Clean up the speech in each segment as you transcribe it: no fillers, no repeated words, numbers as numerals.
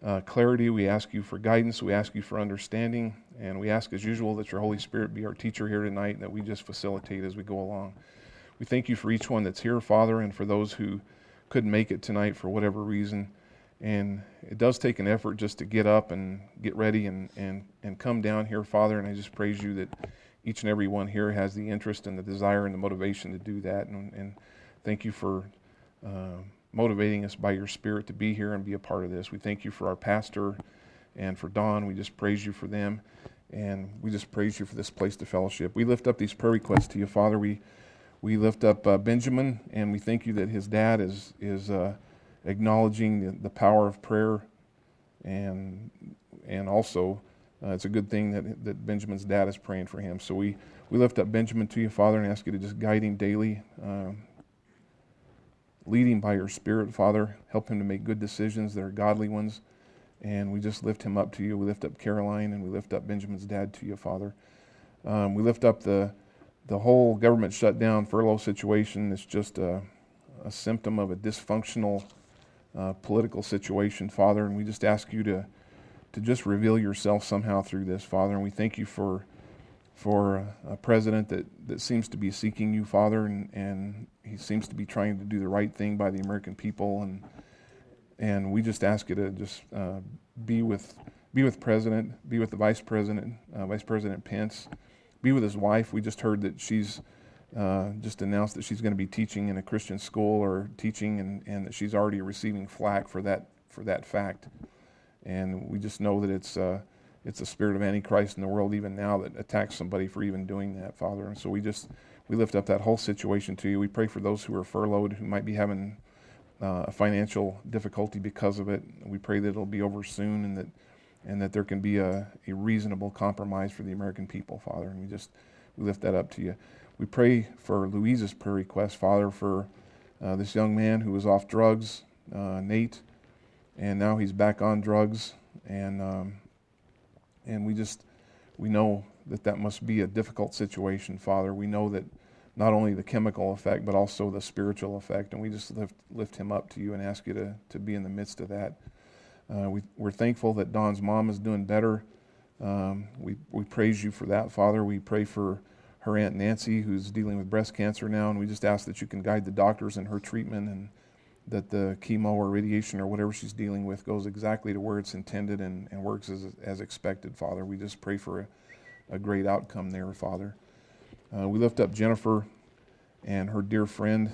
clarity. We ask you for guidance. We ask you for understanding. And we ask, as usual, that your Holy Spirit be our teacher here tonight and that we just facilitate as we go along. We thank you for each one that's here, Father, and for those who couldn't make it tonight for whatever reason. And it does take an effort just to get up and get ready and come down here, Father. And I just praise you that each and every one here has the interest and the desire and the motivation to do that. And thank you for motivating us by your Spirit to be here and be a part of this. We thank you for our pastor and for Don. We just praise you for them. And we just praise you for this place to fellowship. We lift up these prayer requests to you, Father. We lift up Benjamin, and we thank you that his dad is acknowledging the power of prayer, and also it's a good thing that Benjamin's dad is praying for him. So we lift up Benjamin to you, Father, and ask you to just guide him daily, lead him by your Spirit, Father. Help him to make good decisions that are godly ones. And we just lift him up to you. We lift up Caroline, and we lift up Benjamin's dad to you, Father. We lift up the whole government shutdown, furlough situation. It's just a symptom of a dysfunctional political situation, Father. And we just ask you to just reveal yourself somehow through this, Father. And we thank you for a president that seems to be seeking you, Father, and he seems to be trying to do the right thing by the American people. And we just ask you to just be with President, be with the Vice President, Vice President Pence, be with his wife. We just heard that she's just announced that she's going to be teaching in a Christian school or teaching, and that she's already receiving flack for that fact. And we just know that it's the spirit of Antichrist in the world even now that attacks somebody for even doing that, Father. And so we lift up that whole situation to you. We pray for those who are furloughed, who might be having a financial difficulty because of it. We pray that it'll be over soon, and that there can be a reasonable compromise for the American people, Father. And we lift that up to you. We pray for Louise's prayer request, Father, for this young man who was off drugs, Nate, and now he's back on drugs, and we know that must be a difficult situation, Father. We know that not only the chemical effect, but also the spiritual effect. And we just lift him up to you and ask you to be in the midst of that. We're thankful that Don's mom is doing better. We praise you for that, Father. We pray for her Aunt Nancy, who's dealing with breast cancer now, and we just ask that you can guide the doctors in her treatment, and that the chemo or radiation or whatever she's dealing with goes exactly to where it's intended and works as expected, Father. We just pray for a great outcome there, Father. We lift up Jennifer and her dear friend,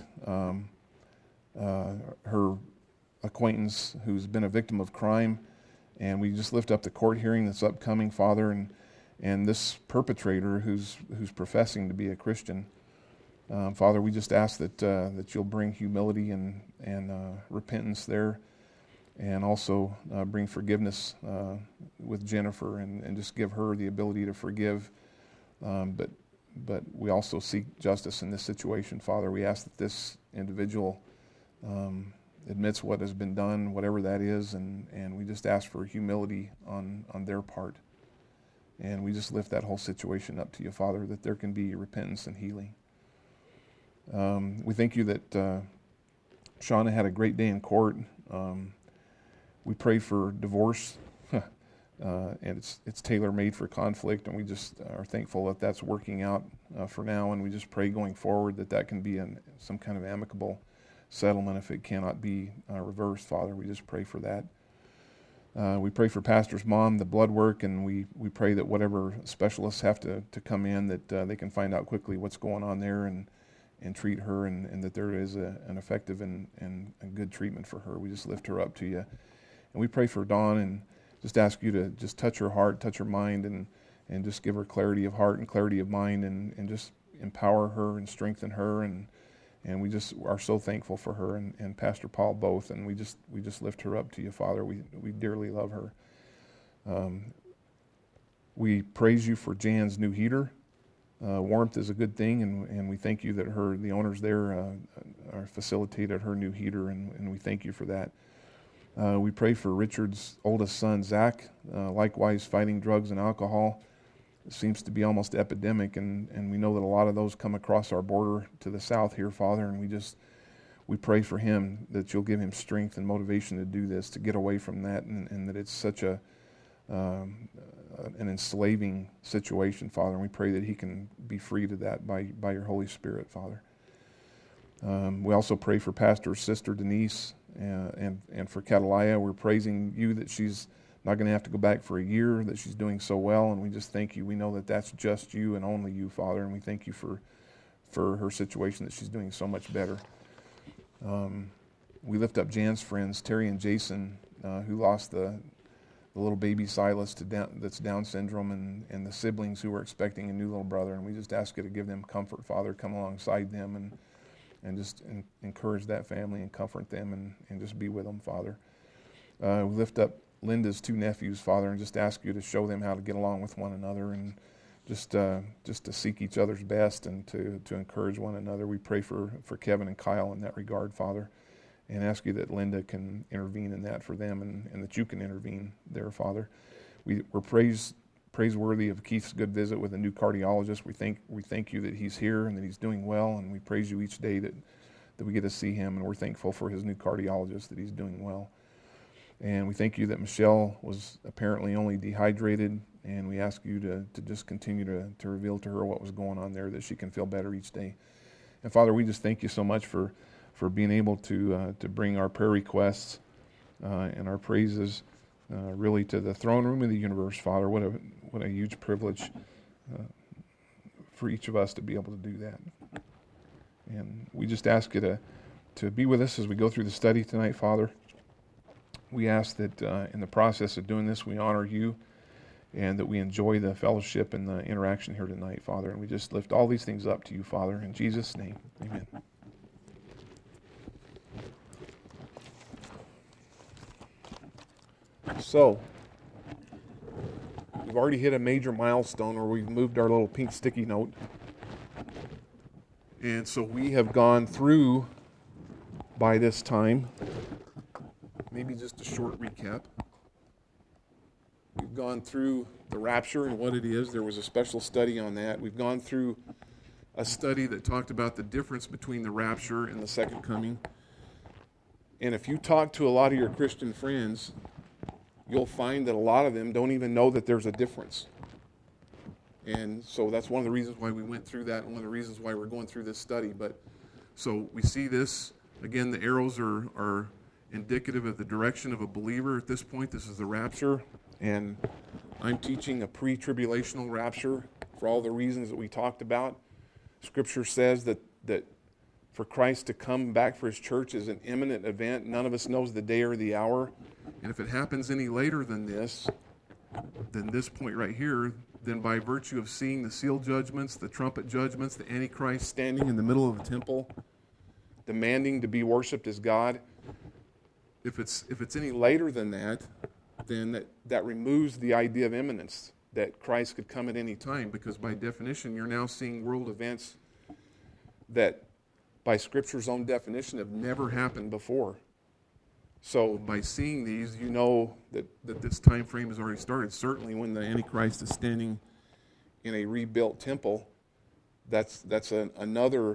her acquaintance who's been a victim of crime, and we just lift up the court hearing that's upcoming, Father, and this perpetrator who's professing to be a Christian. Father, we just ask that you'll bring humility and repentance there, and also bring forgiveness with Jennifer, and just give her the ability to forgive. But we also seek justice in this situation, Father. We ask that this individual admits what has been done, whatever that is, and we just ask for humility on their part. And we just lift that whole situation up to you, Father, that there can be repentance and healing. We thank you that Shauna had a great day in court. We pray for divorce, and it's tailor-made for conflict, and we just are thankful that that's working out for now, and we just pray going forward that can be some kind of amicable settlement if it cannot be reversed, Father. We just pray for that. We pray for Pastor's mom, the blood work, and we pray that whatever specialists have to come in, that they can find out quickly what's going on there and treat her, and that there is an effective and a good treatment for her. We just lift her up to you. And we pray for Dawn and just ask you to just touch her heart, touch her mind, and just give her clarity of heart and clarity of mind, and just empower her and strengthen her. And we just are so thankful for her and Pastor Paul both, and we just lift her up to you, Father. We dearly love her. We praise you for Jan's new heater. Warmth is a good thing, and we thank you that the owners there are facilitated her new heater, and we thank you for that. We pray for Richard's oldest son, Zach, likewise fighting drugs and alcohol. It seems to be almost epidemic, and we know that a lot of those come across our border to the south here, Father, and we we pray for him that you'll give him strength and motivation to do this, to get away from that, and that it's such an enslaving situation, Father. And we pray that he can be freed of that by your Holy Spirit, Father. We also pray for Pastor's sister Denise and for Catalia. We're praising you that she's not going to have to go back for a year, that she's doing so well, and we just thank you. We know that that's just you and only you, Father, and we thank you for her situation, that she's doing so much better. We lift up Jan's friends, Terry and Jason, who lost the little baby Silas that's Down syndrome, and the siblings who were expecting a new little brother, and we just ask you to give them comfort, Father. Come alongside them and just encourage that family and comfort them and just be with them, Father. We lift up Linda's 2 nephews, Father, and just ask you to show them how to get along with one another and just to seek each other's best and to encourage one another. We pray for Kevin and Kyle in that regard, Father, and ask you that Linda can intervene in that for them and that you can intervene there, Father. We're praiseworthy of Keith's good visit with a new cardiologist. We thank you that he's here and that he's doing well, and we praise you each day that we get to see him, and we're thankful for his new cardiologist, that he's doing well. And we thank you that Michelle was apparently only dehydrated, and we ask you to just continue to reveal to her what was going on there, that she can feel better each day. And Father, we just thank you so much for being able to bring our prayer requests and our praises really to the throne room of the universe, Father. What a huge privilege for each of us to be able to do that. And we just ask you to be with us as we go through the study tonight, Father. We ask that in the process of doing this, we honor you and that we enjoy the fellowship and the interaction here tonight, Father. And we just lift all these things up to you, Father. In Jesus' name, amen. So, we've already hit a major milestone where we've moved our little pink sticky note. And so we have gone through, by this time, maybe just a short recap. We've gone through the rapture and what it is. There was a special study on that. We've gone through a study that talked about the difference between the rapture and the second coming. And if you talk to a lot of your Christian friends, you'll find that a lot of them don't even know that there's a difference. And so that's one of the reasons why we went through that and one of the reasons why we're going through this study. But so we see this, again, the arrows are indicative of the direction of a believer at this point. This is the rapture, and I'm teaching a pre-tribulational rapture for all the reasons that we talked about. Scripture says that for Christ to come back for his church is an imminent event. None of us knows the day or the hour. And if it happens any later than this point right here, then by virtue of seeing the seal judgments, the trumpet judgments, the Antichrist standing in the middle of the temple, demanding to be worshipped as God, if it's any later than that, then that removes the idea of imminence, that Christ could come at any time, because by definition you're now seeing world events that by Scripture's own definition have never happened before. So by seeing these, you know that this time frame has already started. Certainly when the Antichrist is standing in a rebuilt temple, that's another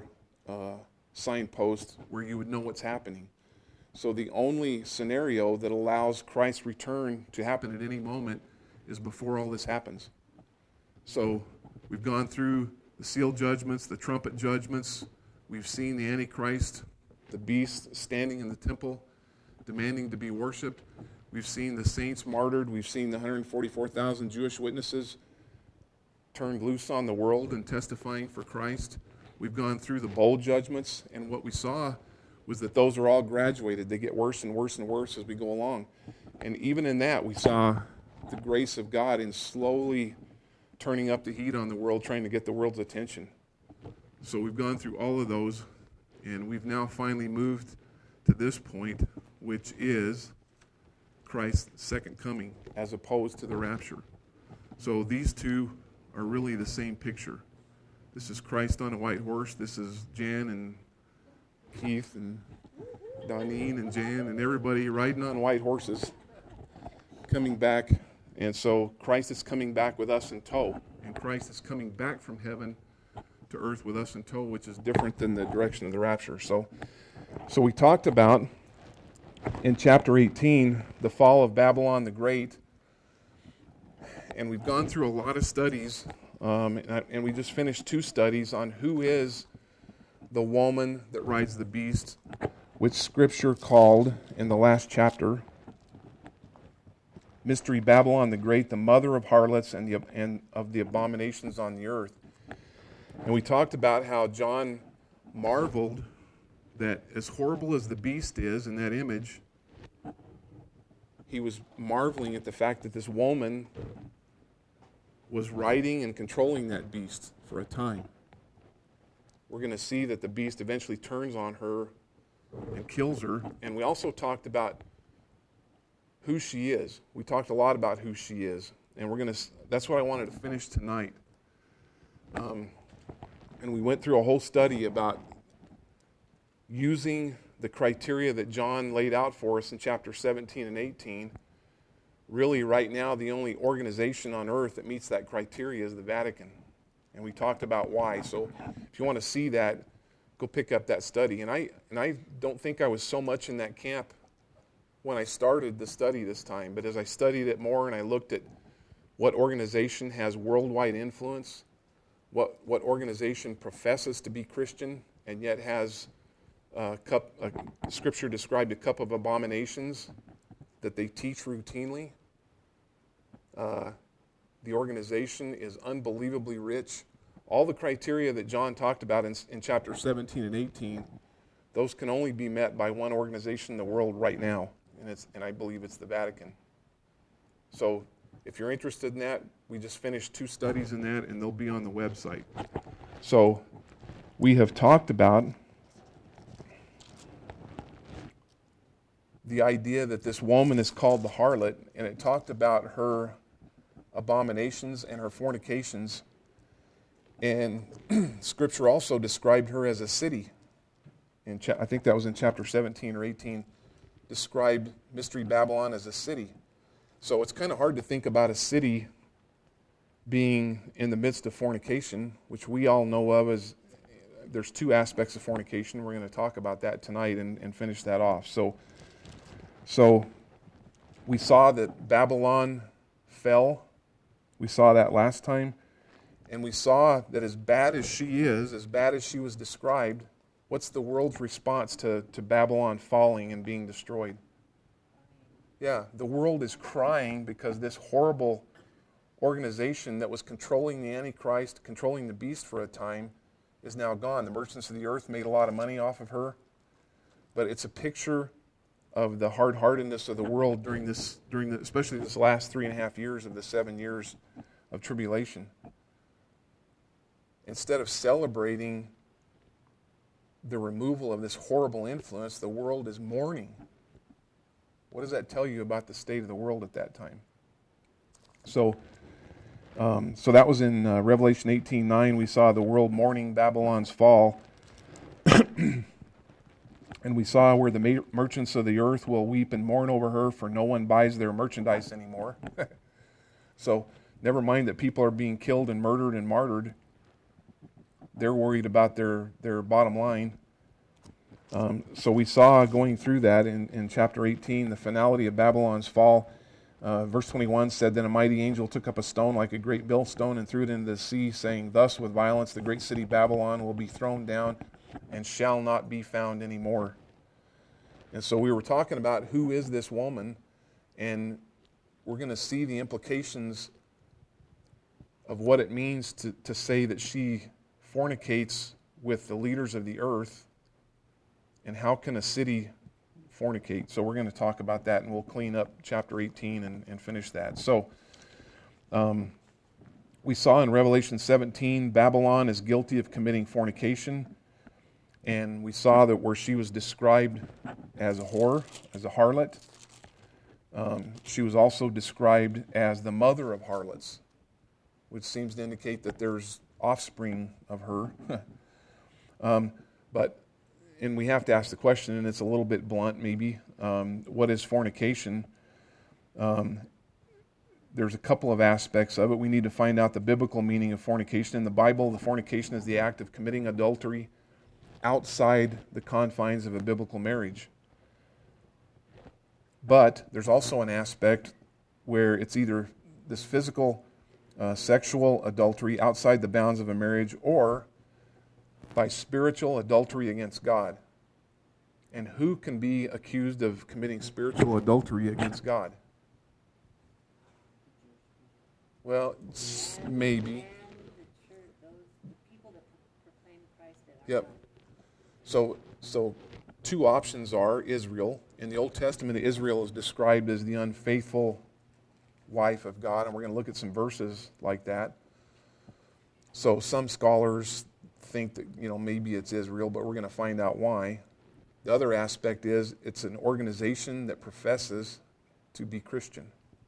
signpost where you would know what's happening. So the only scenario that allows Christ's return to happen at any moment is before all this happens. So we've gone through the seal judgments, the trumpet judgments. We've seen the Antichrist, the beast, standing in the temple, demanding to be worshipped. We've seen the saints martyred. We've seen the 144,000 Jewish witnesses turned loose on the world and testifying for Christ. We've gone through the bowl judgments, and what we saw was that those are all graduated. They get worse and worse and worse as we go along. And even in that, we saw the grace of God in slowly turning up the heat on the world, trying to get the world's attention. So we've gone through all of those, and we've now finally moved to this point, which is Christ's second coming, as opposed to the rapture. So these two are really the same picture. This is Christ on a white horse. This is Jan and Keith and Donine and Jan and everybody riding on white horses coming back. And so Christ is coming back with us in tow. And Christ is coming back from heaven to earth with us in tow, which is different than the direction of the rapture. So So we talked about in chapter 18 the fall of Babylon the Great, and we've gone through a lot of studies, and we just finished 2 studies on who is the woman that rides the beast, which Scripture called in the last chapter Mystery Babylon the Great, the mother of harlots and of the abominations on the earth. And we talked about how John marveled that as horrible as the beast is in that image, he was marveling at the fact that this woman was riding and controlling that beast for a time. We're going to see that the beast eventually turns on her and kills her. And we also talked about who she is. We talked a lot about who she is. And that's what I wanted to finish tonight. And we went through a whole study about using the criteria that John laid out for us in chapter 17 and 18. Really, right now, the only organization on earth that meets that criteria is the Vatican. And we talked about why. So if you want to see that, go pick up that study. And I don't think I was so much in that camp when I started the study this time. But as I studied it more and I looked at what organization has worldwide influence, what organization professes to be Christian and yet has Scripture described a cup of abominations that they teach routinely. The organization is unbelievably rich. All the criteria that John talked about in chapter 17 and 18, those can only be met by one organization in the world right now, and I believe it's the Vatican. So if you're interested in that, we just finished 2 studies in that, and they'll be on the website. So we have talked about the idea that this woman is called the harlot, and it talked about her abominations and her fornications. And Scripture also described her as a city. I think that was in chapter 17 or 18, described Mystery Babylon as a city. So it's kind of hard to think about a city being in the midst of fornication, which we all know of as there's 2 aspects of fornication. We're going to talk about that tonight and finish that off. So we saw that Babylon fell. We saw that last time. And we saw that as bad as she is, as bad as she was described, what's the world's response to Babylon falling and being destroyed? Yeah, the world is crying because this horrible organization that was controlling the Antichrist, controlling the beast for a time, is now gone. The merchants of the earth made a lot of money off of her. But it's a picture of the hard-heartedness of the world during especially this last 3.5 years of the 7 years of tribulation. Instead of celebrating the removal of this horrible influence, the world is mourning. What does that tell you about the state of the world at that time? So that was in Revelation 18:9. We saw the world mourning Babylon's fall. And we saw where the merchants of the earth will weep and mourn over her, for no one buys their merchandise anymore. So never mind that people are being killed and murdered and martyred. They're worried about their bottom line. So we saw going through that in chapter 18, the finality of Babylon's fall. Verse 21 said, "Then a mighty angel took up a stone like a great millstone and threw it into the sea, saying, 'Thus with violence the great city Babylon will be thrown down and shall not be found anymore.'" And so we were talking about who is this woman, and we're going to see the implications of what it means to say that she fornicates with the leaders of the earth, and how can a city fornicate. So we're going to talk about that, and we'll clean up chapter 18 and finish that. So we saw in Revelation 17, Babylon is guilty of committing fornication. And we saw that where she was described as a whore, as a harlot, she was also described as the mother of harlots, which seems to indicate that there's offspring of her. And we have to ask the question, and it's a little bit blunt maybe, what is fornication? There's a couple of aspects of it. We need to find out the biblical meaning of fornication. In the Bible, the fornication is the act of committing adultery outside the confines of a biblical marriage. But there's also an aspect where it's either this physical, sexual adultery outside the bounds of a marriage, or by spiritual adultery against God. And who can be accused of committing spiritual adultery against God? Well, maybe. Yep. So two options are Israel. In the Old Testament, Israel is described as the unfaithful wife of God, and we're going to look at some verses like that. So some scholars think that, maybe it's Israel, but we're going to find out why. The other aspect is it's an organization that professes to be Christian.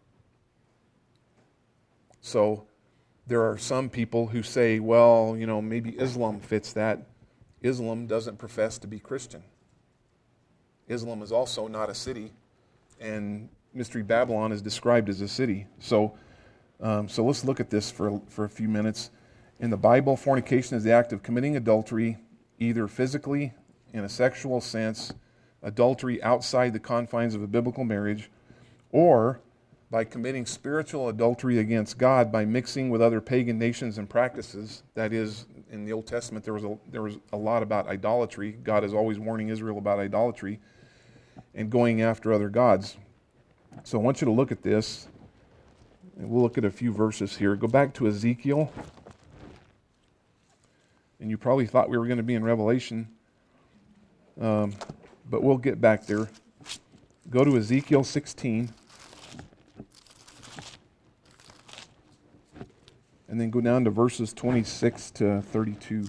So there are some people who say, well, maybe Islam fits that. Islam doesn't profess to be Christian. Islam is also not a city, and Mystery Babylon is described as a city. So let's look at this for a few minutes. In the Bible, fornication is the act of committing adultery, either physically, in a sexual sense, adultery outside the confines of a biblical marriage, or by committing spiritual adultery against God by mixing with other pagan nations and practices. That is, in the Old Testament, there was a lot about idolatry. God is always warning Israel about idolatry and going after other gods. So I want you to look at this, and we'll look at a few verses here. Go back to Ezekiel, and you probably thought we were going to be in Revelation, but we'll get back there. Go to Ezekiel 16. And then go down to verses 26 to 32.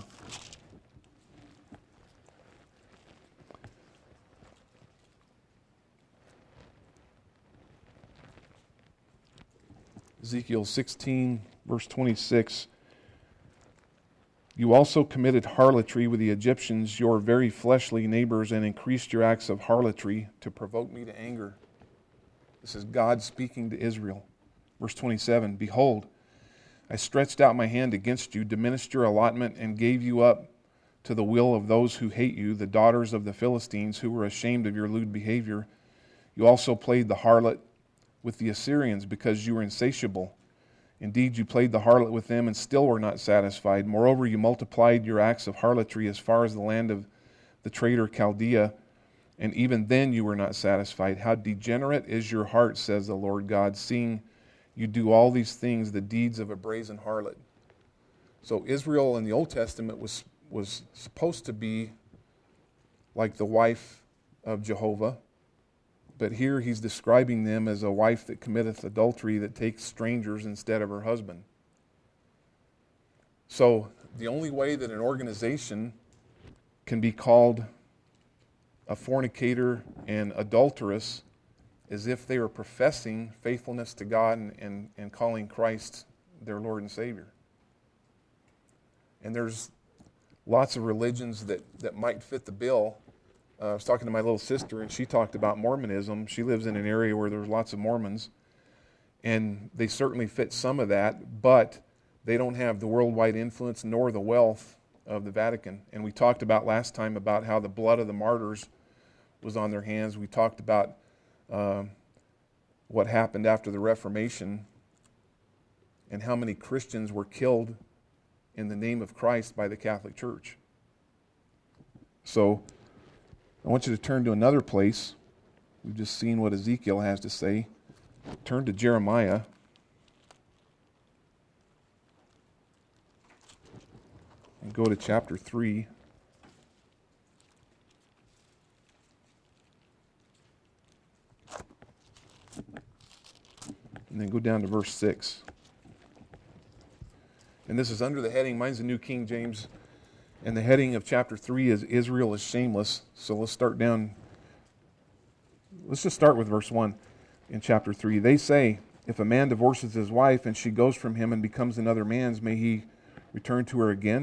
Ezekiel 16, verse 26. You also committed harlotry with the Egyptians, your very fleshly neighbors, and increased your acts of harlotry to provoke me to anger. This is God speaking to Israel. Verse 27, behold, I stretched out my hand against you, diminished your allotment, and gave you up to the will of those who hate you, the daughters of the Philistines, who were ashamed of your lewd behavior. You also played the harlot with the Assyrians, because you were insatiable. Indeed, you played the harlot with them, and still were not satisfied. Moreover, you multiplied your acts of harlotry as far as the land of the traitor Chaldea, and even then you were not satisfied. How degenerate is your heart, says the Lord God, seeing you do all these things, the deeds of a brazen harlot. So Israel in the Old Testament was supposed to be like the wife of Jehovah, but here he's describing them as a wife that committeth adultery, that takes strangers instead of her husband. So the only way that an organization can be called a fornicator and adulteress is if they are professing faithfulness to God and calling Christ their Lord and Savior. And there's lots of religions that might fit the bill. I was talking to my little sister, and she talked about Mormonism. She lives in an area where there's lots of Mormons, and they certainly fit some of that, but they don't have the worldwide influence nor the wealth of the Vatican. And we talked about last time about how the blood of the martyrs was on their hands. We talked about what happened after the Reformation and how many Christians were killed in the name of Christ by the Catholic Church. So I want you to turn to another place. We've just seen what Ezekiel has to say. Turn to Jeremiah. And go to chapter 3. And then go down to verse 6. And this is under the heading, mine's the New King James, and the heading of chapter 3 is Israel is shameless. So let's just start with verse 1 in chapter 3. They say, if a man divorces his wife and she goes from him and becomes another man's, may he return to her again? ?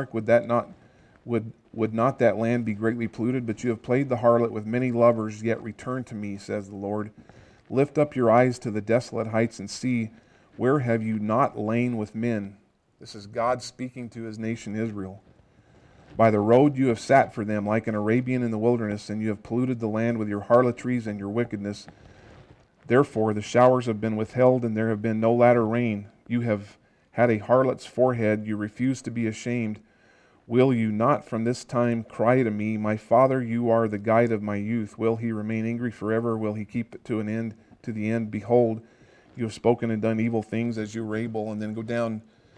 Would not that land be greatly polluted? But you have played the harlot with many lovers, yet return to me, says the Lord. Lift up your eyes to the desolate heights and see, where have you not lain with men? This is God speaking to his nation Israel. By the road you have sat for them like an Arabian in the wilderness, and you have polluted the land with your harlotries and your wickedness. Therefore the showers have been withheld, and there have been no latter rain. You have had a harlot's forehead, you refuse to be ashamed. Will you not from this time cry to me, My Father, you are the guide of my youth. Will he remain angry forever? Will he keep it to an end, to the end? Behold, you have spoken and done evil things as you were able. And then go down,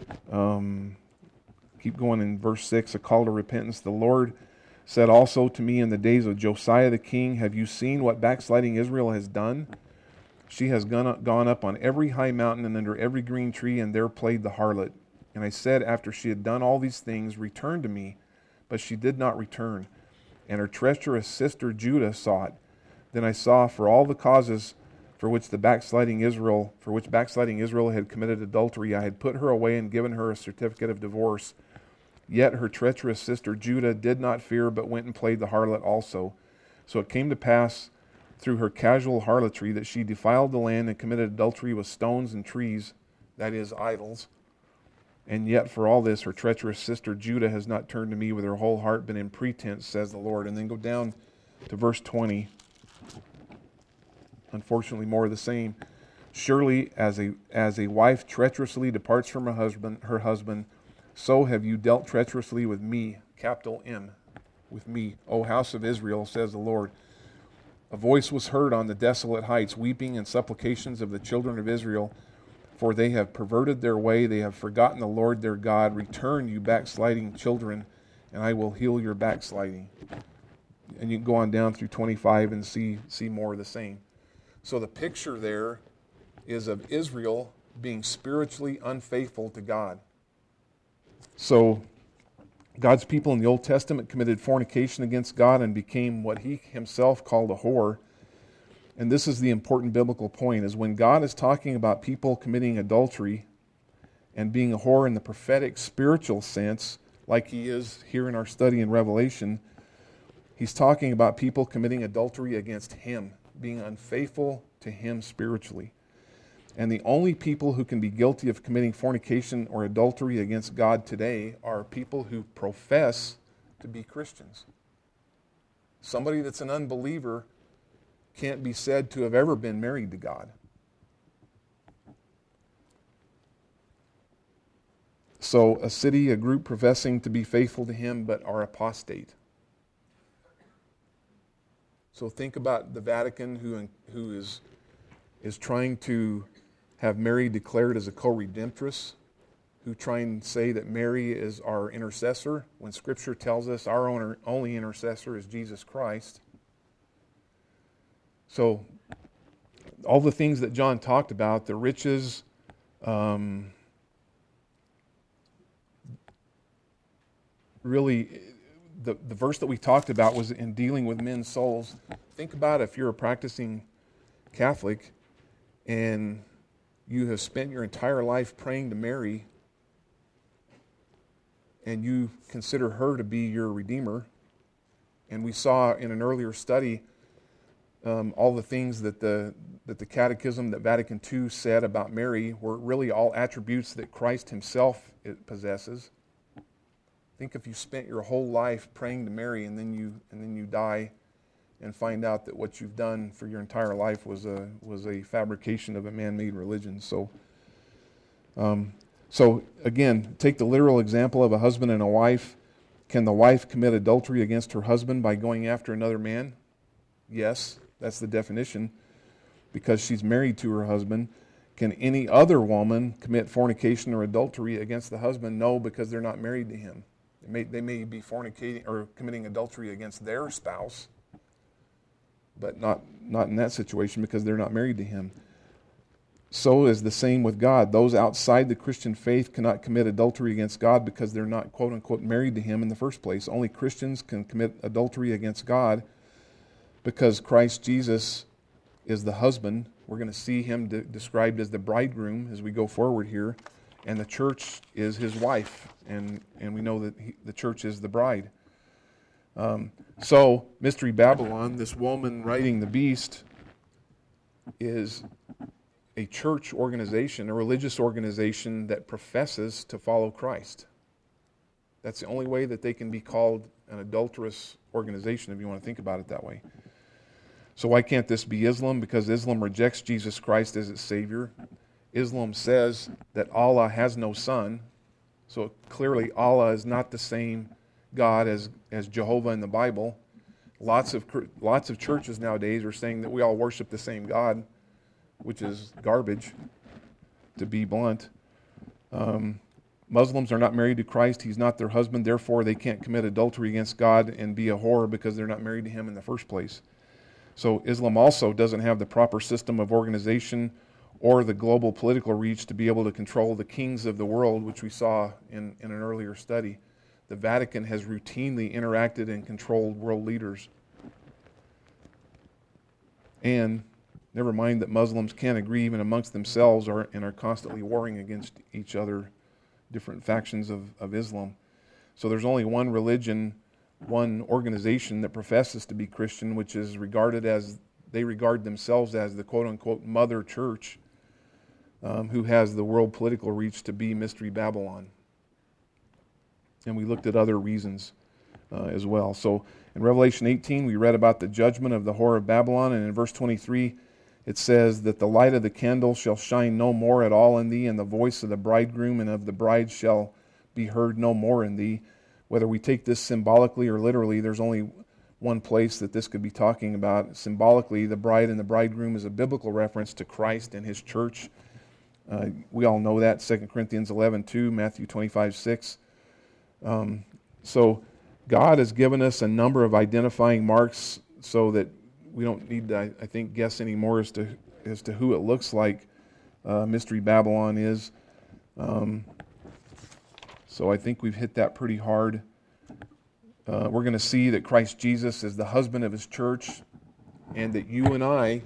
keep going in verse 6, a call to repentance. The Lord said also to me in the days of Josiah the king, Have you seen what backsliding Israel has done? She has gone up on every high mountain and under every green tree, and there played the harlot. And I said, after she had done all these things, Return to me. But she did not return. And her treacherous sister Judah saw it. Then I saw for all the causes for which backsliding Israel had committed adultery, I had put her away and given her a certificate of divorce. Yet her treacherous sister Judah did not fear, but went and played the harlot also. So it came to pass through her casual harlotry that she defiled the land and committed adultery with stones and trees, that is, idols. And yet for all this, her treacherous sister Judah has not turned to me with her whole heart, but in pretense, says the Lord. And then go down to verse 20. Unfortunately, more of the same. Surely as a wife treacherously departs from her husband, so have you dealt treacherously with me, capital M, with me, O house of Israel, says the Lord. A voice was heard on the desolate heights, weeping and supplications of the children of Israel, for they have perverted their way, they have forgotten the Lord their God. Return, you backsliding children, and I will heal your backsliding. And you can go on down through 25 and see more of the same. So the picture there is of Israel being spiritually unfaithful to God. So God's people in the Old Testament committed fornication against God and became what he himself called a whore. And this is the important biblical point, is when God is talking about people committing adultery and being a whore in the prophetic spiritual sense, like he is here in our study in Revelation, he's talking about people committing adultery against him, being unfaithful to him spiritually. And the only people who can be guilty of committing fornication or adultery against God today are people who profess to be Christians. Somebody that's an unbeliever can't be said to have ever been married to God. So a city, a group professing to be faithful to him but are apostate. So think about the Vatican who is trying to have Mary declared as a co-redemptress, who try and say that Mary is our intercessor, when Scripture tells us our only intercessor is Jesus Christ. So all the things that John talked about, the riches, really, the verse that we talked about was in dealing with men's souls. Think about if you're a practicing Catholic and you have spent your entire life praying to Mary and you consider her to be your Redeemer. And we saw in an earlier study all the things that the Catechism that Vatican II said about Mary were really all attributes that Christ himself possesses. Think if you spent your whole life praying to Mary and then you die and find out that what you've done for your entire life was a fabrication of a man-made religion. So again, take the literal example of a husband and a wife. Can the wife commit adultery against her husband by going after another man? Yes, that's the definition, because she's married to her husband. Can any other woman commit fornication or adultery against the husband? No, because they're not married to him. They may be fornicating or committing adultery against their spouse, but not in that situation because they're not married to him. So is the same with God. Those outside the Christian faith cannot commit adultery against God because they're not, quote unquote, married to him in the first place. Only Christians can commit adultery against God because Christ Jesus is the husband. We're going to see him described as the bridegroom as we go forward here, and the church is his wife, and we know that the church is the bride. So, Mystery Babylon, this woman riding the beast, is a church organization, a religious organization that professes to follow Christ. That's the only way that they can be called an adulterous organization, if you want to think about it that way. So why can't this be Islam? Because Islam rejects Jesus Christ as its Savior. Islam says that Allah has no son. So clearly Allah is not the same God as Jehovah in the Bible. Lots of churches nowadays are saying that we all worship the same God, which is garbage, to be blunt. Muslims are not married to Christ. He's not their husband. Therefore, they can't commit adultery against God and be a whore because they're not married to Him in the first place. So Islam also doesn't have the proper system of organization or the global political reach to be able to control the kings of the world, which we saw in an earlier study. The Vatican has routinely interacted and controlled world leaders. And never mind that Muslims can't agree even amongst themselves and are constantly warring against each other, different factions of Islam. So there's only one religion, one organization that professes to be Christian, which is regarded as, they regard themselves as the quote-unquote mother church, who has the world political reach to be Mystery Babylon. And we looked at other reasons as well. So in Revelation 18, we read about the judgment of the whore of Babylon, and in verse 23, it says that the light of the candle shall shine no more at all in thee, and the voice of the bridegroom and of the bride shall be heard no more in thee. Whether we take this symbolically or literally, there's only one place that this could be talking about. Symbolically, the bride and the bridegroom is a biblical reference to Christ and His church. We all know that, 2 Corinthians 11:2, Matthew 25:6. So God has given us a number of identifying marks so that we don't need to, I think, guess anymore as to who it looks like Mystery Babylon is. So I think we've hit that pretty hard. We're going to see that Christ Jesus is the husband of His church, and that you and I,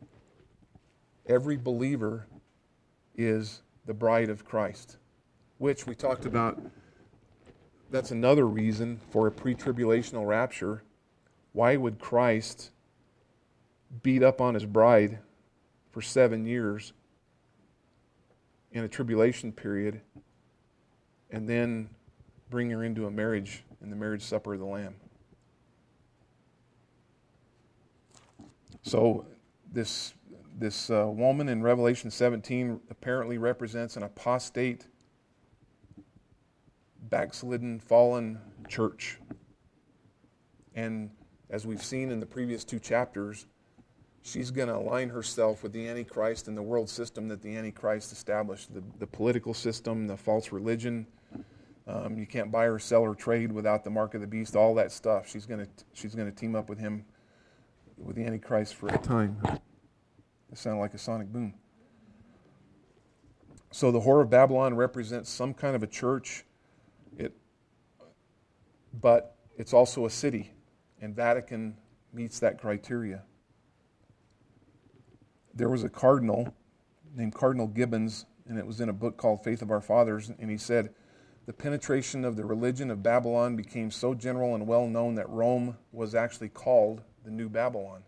every believer, is the bride of Christ, which we talked about. That's another reason for a pre-tribulational rapture. Why would Christ beat up on His bride for 7 years in a tribulation period and then bring her into a marriage in the marriage supper of the Lamb? So this woman in Revelation 17 apparently represents an apostate, backslidden, fallen church. And as we've seen in the previous 2 chapters, she's going to align herself with the Antichrist and the world system that the Antichrist established, the political system, the false religion. You can't buy or sell or trade without the mark of the beast, all that stuff. She's going to team up with him, with the Antichrist for a time. It sounded like a sonic boom. So the whore of Babylon represents some kind of a church, but it's also a city, and Vatican meets that criteria. There was a cardinal named Cardinal Gibbons, and it was in a book called Faith of Our Fathers, and he said, the penetration of the religion of Babylon became so general and well known that Rome was actually called the New Babylon.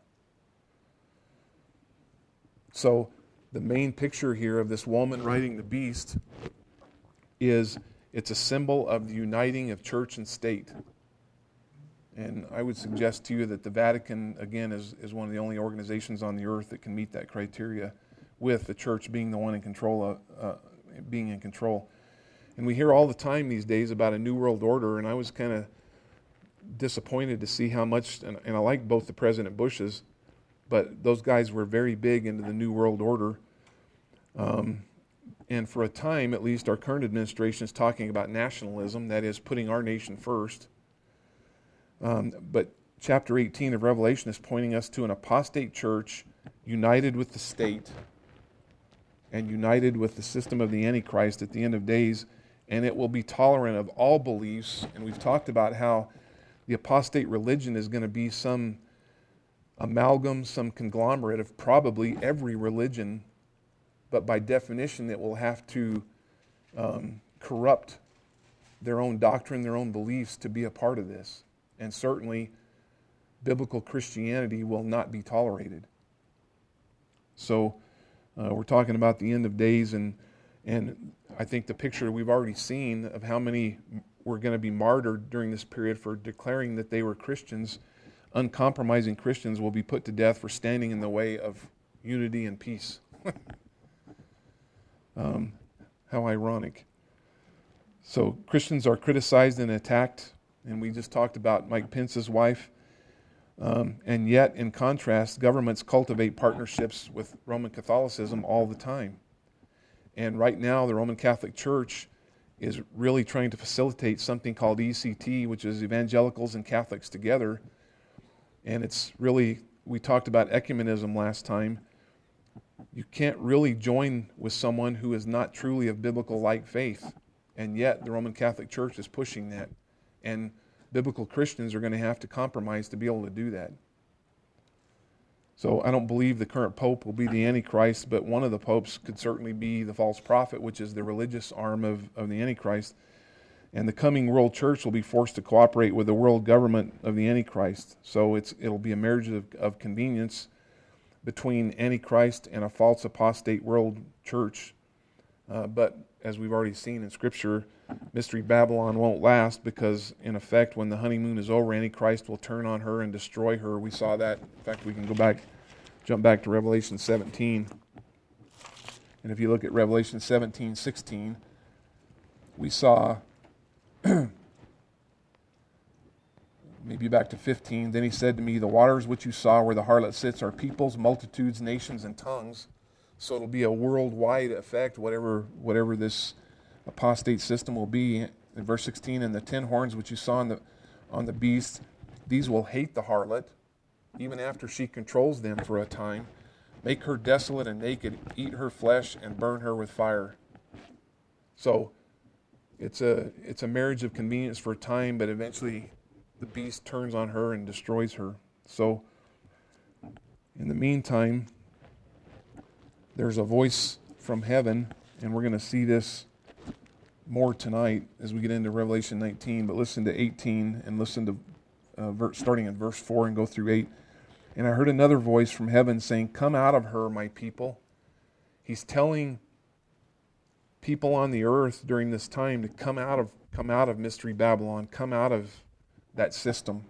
So the main picture here of this woman riding the beast is it's a symbol of the uniting of church and state. And I would suggest to you that the Vatican, again, is one of the only organizations on the earth that can meet that criteria, with the church being the one in control, being in control. And we hear all the time these days about a new world order, and I was kind of disappointed to see how much, and I like both the President Bushes, but those guys were very big into the new world order. And for a time, at least, our current administration is talking about nationalism, that is, putting our nation first. But chapter 18 of Revelation is pointing us to an apostate church united with the state and united with the system of the Antichrist at the end of days, and it will be tolerant of all beliefs. And we've talked about how the apostate religion is going to be some amalgam, some conglomerate of probably every religion, but by definition it will have to corrupt their own doctrine, their own beliefs to be a part of this. And certainly biblical Christianity will not be tolerated. So we're talking about the end of days, and I think the picture we've already seen of how many were going to be martyred during this period for declaring that they were Christians, uncompromising Christians, will be put to death for standing in the way of unity and peace. How ironic. So Christians are criticized and attacked, and we just talked about Mike Pence's wife. And yet, in contrast, governments cultivate partnerships with Roman Catholicism all the time. And right now, the Roman Catholic Church is really trying to facilitate something called ECT, which is Evangelicals and Catholics together. And it's really, we talked about ecumenism last time. You can't really join with someone who is not truly of biblical-like faith. And yet, the Roman Catholic Church is pushing that. And biblical Christians are going to have to compromise to be able to do that. So I don't believe the current pope will be the Antichrist, but one of the popes could certainly be the false prophet, which is the religious arm of the Antichrist. And the coming world church will be forced to cooperate with the world government of the Antichrist. So it'll be a marriage of convenience between Antichrist and a false apostate world church. But as we've already seen in Scripture, Mystery Babylon won't last because, in effect, when the honeymoon is over, Antichrist will turn on her and destroy her. We saw that. In fact, we can jump back to Revelation 17. And if you look at Revelation 17:16, we saw, maybe back to 15, then he said to me, the waters which you saw where the harlot sits are peoples, multitudes, nations, and tongues. So it'll be a worldwide effect, whatever this apostate system will be. In verse 16, and the 10 horns which you saw on the beast, these will hate the harlot, even after she controls them for a time, make her desolate and naked, eat her flesh, and burn her with fire. So it's a marriage of convenience for a time, but eventually the beast turns on her and destroys her. So in the meantime, there's a voice from heaven, and we're going to see this more tonight as we get into Revelation 19. But listen to 18 and listen to starting at verse 4 and go through 8. And I heard another voice from heaven saying, come out of her, my people. He's telling people on the earth during this time to come out of Mystery Babylon, come out of that system.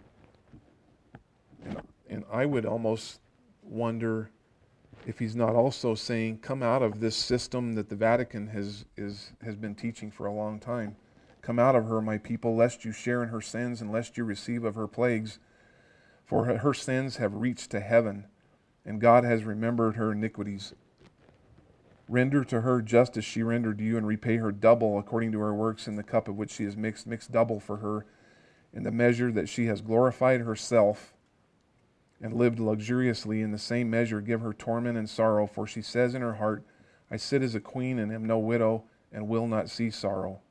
And I would almost wonder if he's not also saying, come out of this system that the Vatican has been teaching for a long time. Come out of her, my people, lest you share in her sins and lest you receive of her plagues. For her sins have reached to heaven, and God has remembered her iniquities. Render to her just as she rendered to you, and repay her double according to her works in the cup of which she is mixed double for her, in the measure that she has glorified herself and lived luxuriously. In the same measure give her torment and sorrow, for she says in her heart, I sit as a queen and am no widow, and will not see sorrow.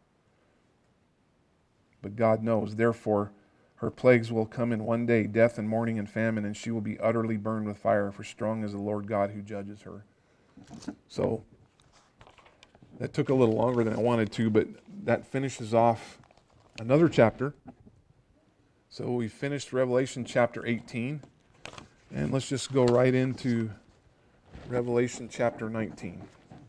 But God knows, therefore, her plagues will come in one day, death and mourning and famine, and she will be utterly burned with fire, for strong is the Lord God who judges her. So, that took a little longer than I wanted to, but that finishes off another chapter. So we finished Revelation chapter 18, and let's just go right into Revelation chapter 19.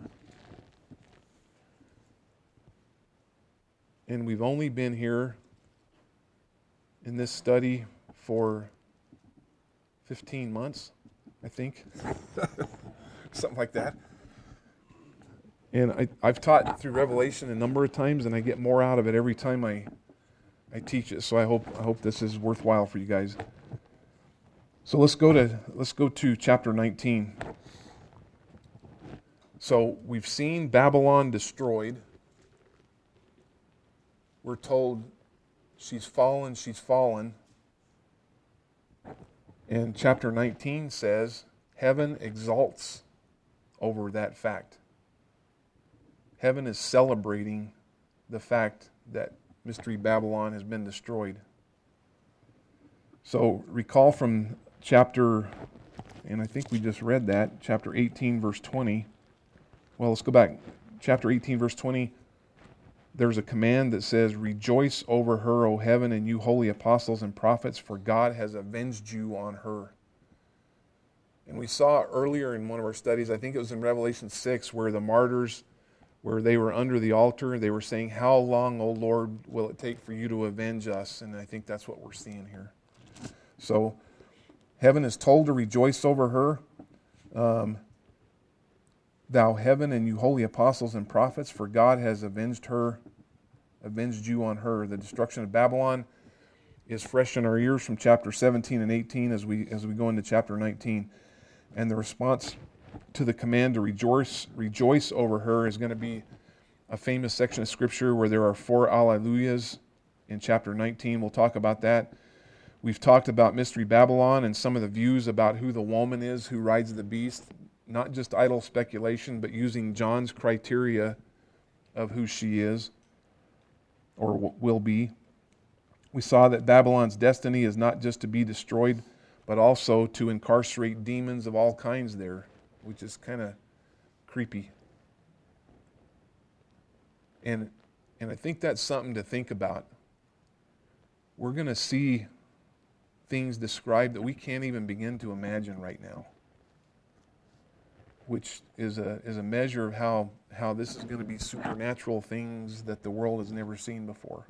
And we've only been here in this study for 15 months, I think. Something like that. And I've taught through Revelation a number of times, and I get more out of it every time I teach it. So I hope this is worthwhile for you guys. So let's go to chapter 19. So we've seen Babylon destroyed. We're told she's fallen. And chapter 19 says heaven exalts over that fact. Heaven is celebrating the fact that Mystery Babylon has been destroyed. So recall from chapter, and I think we just read that, chapter 18, verse 20. Well, let's go back. Chapter 18, verse 20. There's a command that says, rejoice over her, O heaven, and you holy apostles and prophets, for God has avenged you on her. And we saw earlier in one of our studies, I think it was in Revelation 6, where the martyrs where they were under the altar. They were saying, "How long, O Lord, will it take for you to avenge us?" And I think that's what we're seeing here. So heaven is told to rejoice over her. Thou heaven and you holy apostles and prophets, for God has avenged you on her. The destruction of Babylon is fresh in our ears from chapter 17 and 18 as we go into chapter 19. And the response to the command to rejoice over her is going to be a famous section of Scripture where there are 4 Alleluias in chapter 19. We'll talk about that. We've talked about Mystery Babylon and some of the views about who the woman is who rides the beast. Not just idle speculation, but using John's criteria of who she is or will be. We saw that Babylon's destiny is not just to be destroyed, but also to incarcerate demons of all kinds there, which is kind of creepy. And I think that's something to think about. We're going to see things described that we can't even begin to imagine right now, which is a measure of how this is going to be supernatural things that the world has never seen before.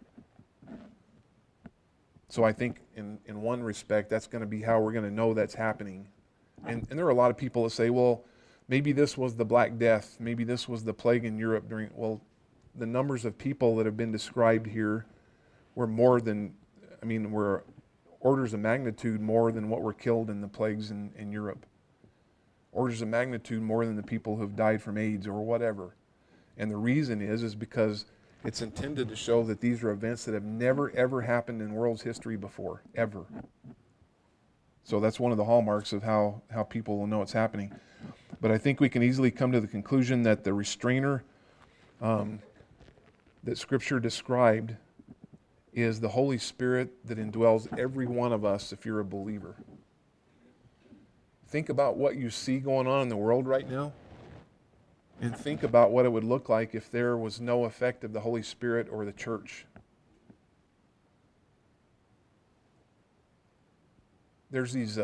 So I think in one respect, that's going to be how we're going to know that's happening. And there are a lot of people that say, well, maybe this was the Black Death. Maybe this was the plague in Europe well, the numbers of people that have been described here were were orders of magnitude more than what were killed in the plagues in Europe. Orders of magnitude more than the people who have died from AIDS or whatever. And the reason is because it's intended to show that these are events that have never, ever happened in world's history before, ever. So that's one of the hallmarks of how people will know it's happening. But I think we can easily come to the conclusion that the restrainer that Scripture described is the Holy Spirit that indwells every one of us if you're a believer. Think about what you see going on in the world right now, and think about what it would look like if there was no effect of the Holy Spirit or the church. There's these,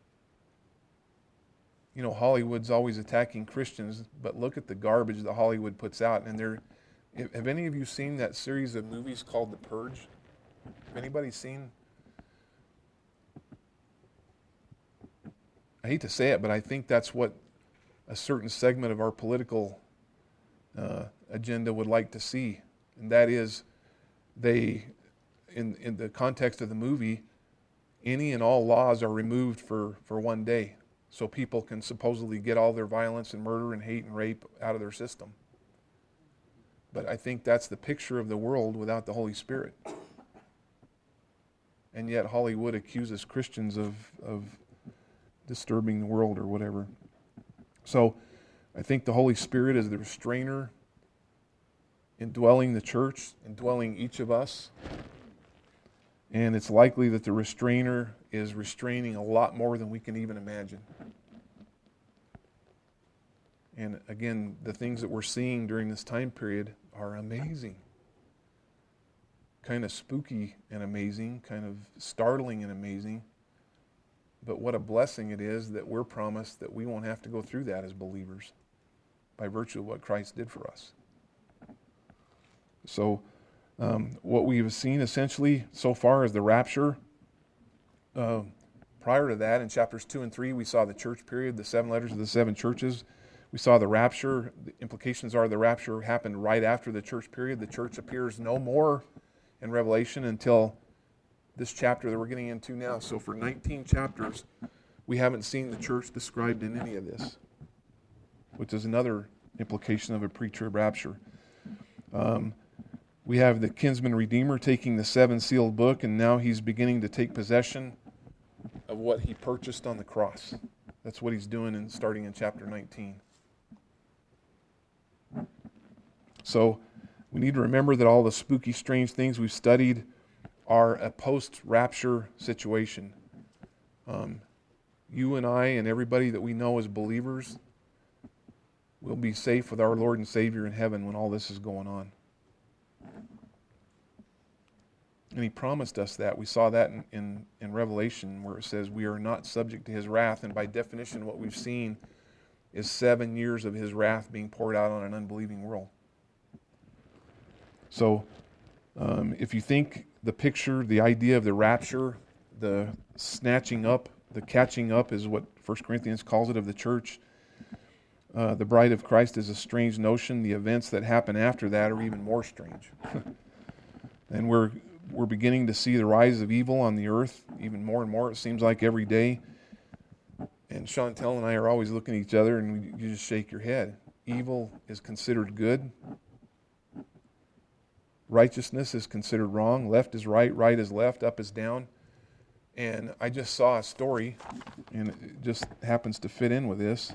Hollywood's always attacking Christians, but look at the garbage that Hollywood puts out. And have any of you seen that series of movies called The Purge? Have anybody seen? I hate to say it, but I think that's what a certain segment of our political agenda would like to see. And that is, in the context of the movie, any and all laws are removed for one day, so people can supposedly get all their violence and murder and hate and rape out of their system. But I think that's the picture of the world without the Holy Spirit. And yet Hollywood accuses Christians of disturbing the world or whatever. So I think the Holy Spirit is the restrainer indwelling the church, indwelling each of us. And it's likely that the restrainer is restraining a lot more than we can even imagine. And again, the things that we're seeing during this time period are amazing. Kind of spooky and amazing, kind of startling and amazing. But what a blessing it is that we're promised that we won't have to go through that as believers by virtue of what Christ did for us. So what we've seen essentially so far is the rapture. Prior to that, in chapters 2 and 3, we saw the church period, the 7 letters of the 7 churches. We saw the rapture. The implications are the rapture happened right after the church period. The church appears no more in Revelation until this chapter that we're getting into now. So for 19 chapters, we haven't seen the church described in any of this, which is another implication of a pre-trib rapture. We have the kinsman redeemer taking the 7-sealed book, and now he's beginning to take possession of what he purchased on the cross. That's what he's doing starting in chapter 19. So we need to remember that all the spooky, strange things we've studied are a post-rapture situation. You and I and everybody that we know as believers will be safe with our Lord and Savior in heaven when all this is going on. And he promised us that. We saw that in Revelation where it says we are not subject to his wrath. And by definition, what we've seen is 7 years of his wrath being poured out on an unbelieving world. So if you think the picture, the idea of the rapture, the snatching up, the catching up is what 1 Corinthians calls it of the church. The bride of Christ is a strange notion. The events that happen after that are even more strange. And we're beginning to see the rise of evil on the earth even more and more. It seems like every day. And Chantel and I are always looking at each other and you just shake your head. Evil is considered good. Righteousness is considered wrong. Left is right, right is left, up is down. And I just saw a story, and it just happens to fit in with this.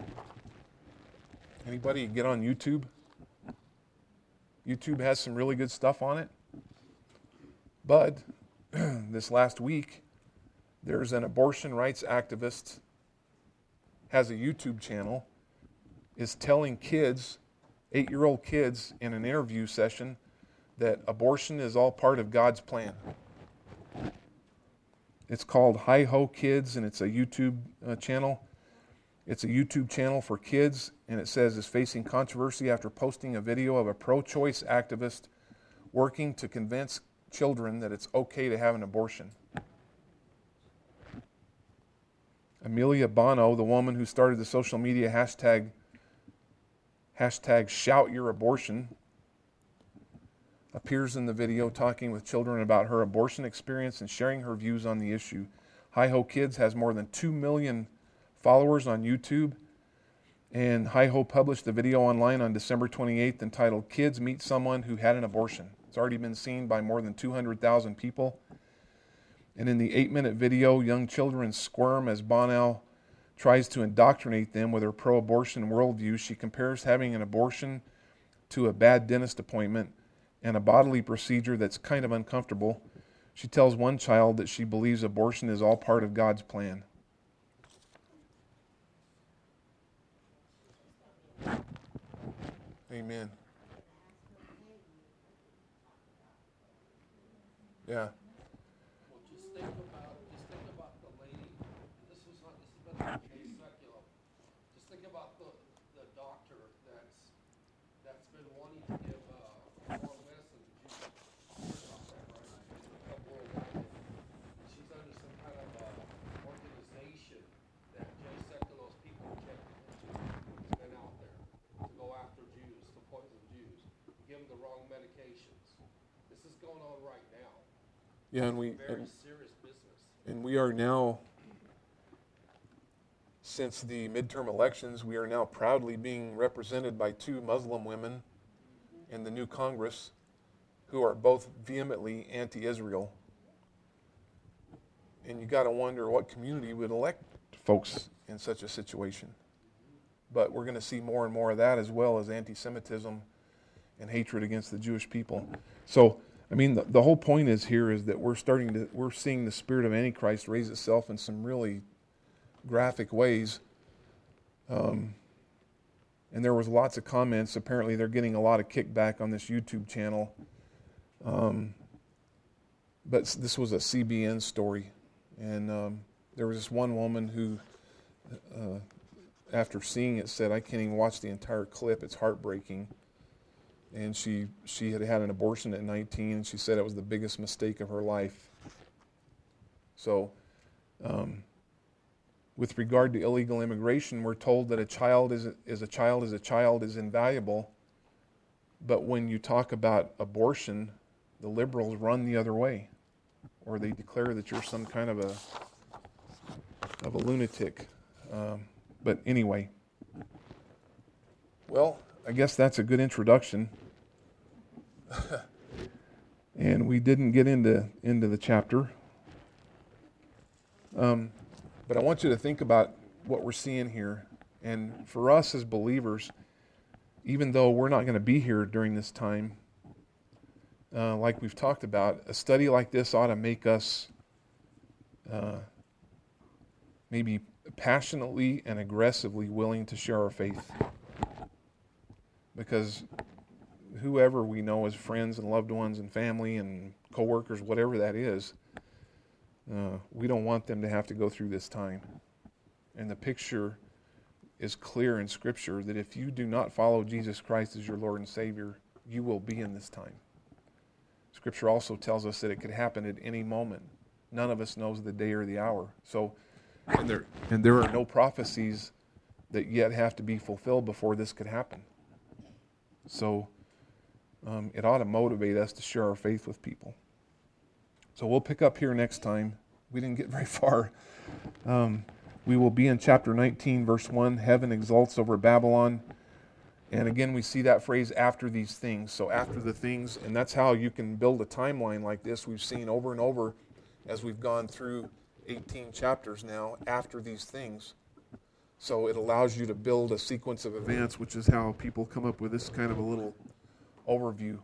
Anybody get on YouTube? YouTube has some really good stuff on it. But this last week, there's an abortion rights activist, has a YouTube channel, is telling kids, 8-year-old kids, in an interview session, that abortion is all part of God's plan. It's called Hi Ho Kids, and it's a YouTube channel. It's a YouTube channel for kids, and it says is facing controversy after posting a video of a pro-choice activist working to convince children that it's okay to have an abortion. Amelia Bono, the woman who started the social media hashtag Shout Your Abortion, appears in the video talking with children about her abortion experience and sharing her views on the issue. Hi Ho Kids has more than 2 million followers on YouTube, and Hi Ho published the video online on December 28th entitled Kids Meet Someone Who Had an Abortion. It's already been seen by more than 200,000 people. And in the 8-minute video, young children squirm as Bono tries to indoctrinate them with her pro-abortion worldview. She compares having an abortion to a bad dentist appointment and a bodily procedure that's kind of uncomfortable. She tells one child that she believes abortion is all part of God's plan. Amen. Yeah. Well, just think about the lady. This has been on Jay Sekulow. Just think about the doctor that's been wanting to give more medicine to Jesus. About that, right? Worldwide. She's under some kind of organization that Jay Sekulow's people kept into. It's been out there to go after Jews, to poison Jews, give them the wrong medications. This is going on right now. Yeah, and Very serious business. And we are now, since the midterm elections, we are now proudly being represented by 2 Muslim women in the new Congress who are both vehemently anti-Israel. And you got to wonder what community would elect folks in such a situation. But we're going to see more and more of that, as well as anti-Semitism and hatred against the Jewish people. So, I mean, the whole point is here is that we're seeing the spirit of Antichrist raise itself in some really graphic ways. And there was lots of comments. Apparently, they're getting a lot of kickback on this YouTube channel. But this was a CBN story, and there was this one woman who, after seeing it, said, "I can't even watch the entire clip. It's heartbreaking." And she had an abortion at 19, and she said it was the biggest mistake of her life. So, with regard to illegal immigration, we're told that a child is invaluable. But when you talk about abortion, the liberals run the other way, or they declare that you're some kind of a lunatic. But anyway, well, I guess that's a good introduction. And we didn't get into the chapter. But I want you to think about what we're seeing here. And for us as believers, even though we're not going to be here during this time, like we've talked about, a study like this ought to make us maybe passionately and aggressively willing to share our faith. Because whoever we know as friends and loved ones and family and coworkers, whatever that is, we don't want them to have to go through this time. And the picture is clear in Scripture that if you do not follow Jesus Christ as your Lord and Savior, you will be in this time. Scripture also tells us that it could happen at any moment. None of us knows the day or the hour. So, and there are no prophecies that yet have to be fulfilled before this could happen. So, it ought to motivate us to share our faith with people. So we'll pick up here next time. We didn't get very far. We will be in chapter 19, verse 1. Heaven exalts over Babylon. And again, we see that phrase, after these things. So after the things, and that's how you can build a timeline like this. We've seen over and over as we've gone through 18 chapters now, after these things. So it allows you to build a sequence of events, which is how people come up with this kind of a little overview.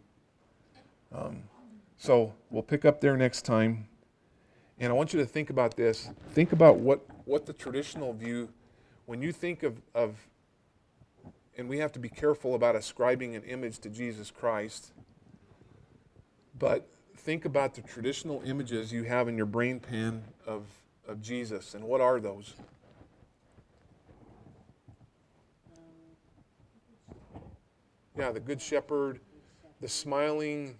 So we'll pick up there next time. And I want you to think about this. Think about what the traditional view, when you think of, and we have to be careful about ascribing an image to Jesus Christ, but think about the traditional images you have in your brain pan of Jesus. And what are those? Yeah, the Good Shepherd, the smiling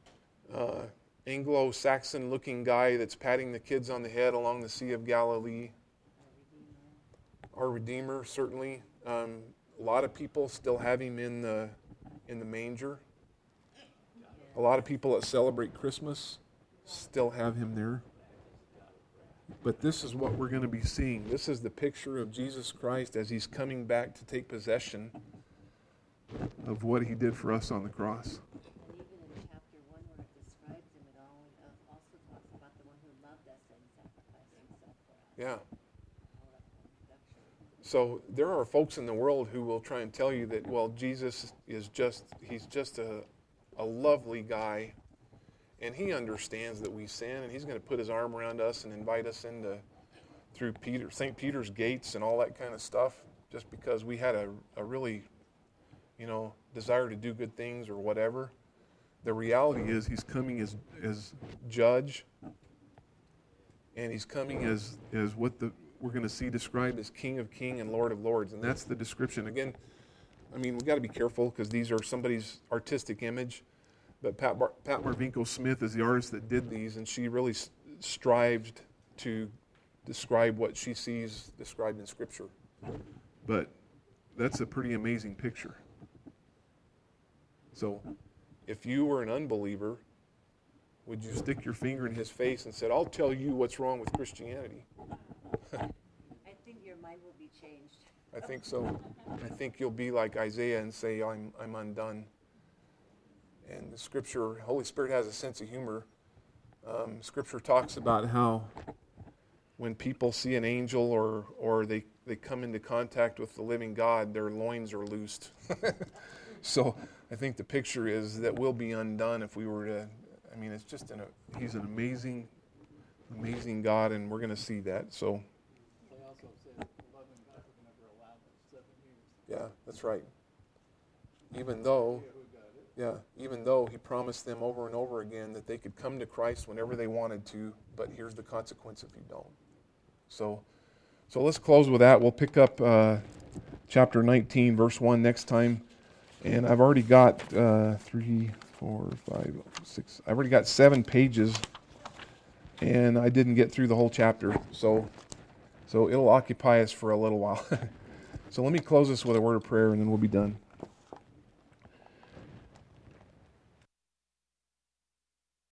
Anglo-Saxon looking guy that's patting the kids on the head along the Sea of Galilee. Our Redeemer, certainly. A lot of people still have him in the manger. A lot of people that celebrate Christmas still have him there. But this is what we're going to be seeing. This is the picture of Jesus Christ as he's coming back to take possession of what he did for us on the cross. And even in chapter 1, when it describes him, it also talks about the one who loved us and sacrificed himself for us. Yeah. So there are folks in the world who will try and tell you that, well, Jesus is he's just a lovely guy, and he understands that we sin, and he's going to put his arm around us and invite us through St. Peter's gates and all that kind of stuff, just because we had a really, desire to do good things or whatever. The reality is he's coming as judge, and he's coming as what we're going to see described as King of Kings and Lord of Lords, and that's the description. Again, we've got to be careful because these are somebody's artistic image, but Pat Marvinko Smith is the artist that did these, and she really strived to describe what she sees described in Scripture. But that's a pretty amazing picture. So if you were an unbeliever, would you stick your finger in his face and say, I'll tell you what's wrong with Christianity? I think your mind will be changed. I think so. I think you'll be like Isaiah and say, I'm undone. And the Scripture, Holy Spirit has a sense of humor. Scripture talks about how when people see an angel or they come into contact with the living God, their loins are loosed. So I think the picture is that we'll be undone if we were to, it's just he's an amazing, amazing God, and we're going to see that. So. They also said loving God would never allow them 7 years. Yeah, that's right. Even though he promised them over and over again that they could come to Christ whenever they wanted to, but here's the consequence if you don't. So let's close with that. We'll pick up chapter 19, verse 1 next time. And I've already got 3, 4, 5, 6. I've already got 7 pages, and I didn't get through the whole chapter. So it'll occupy us for a little while. So let me close this with a word of prayer, and then we'll be done.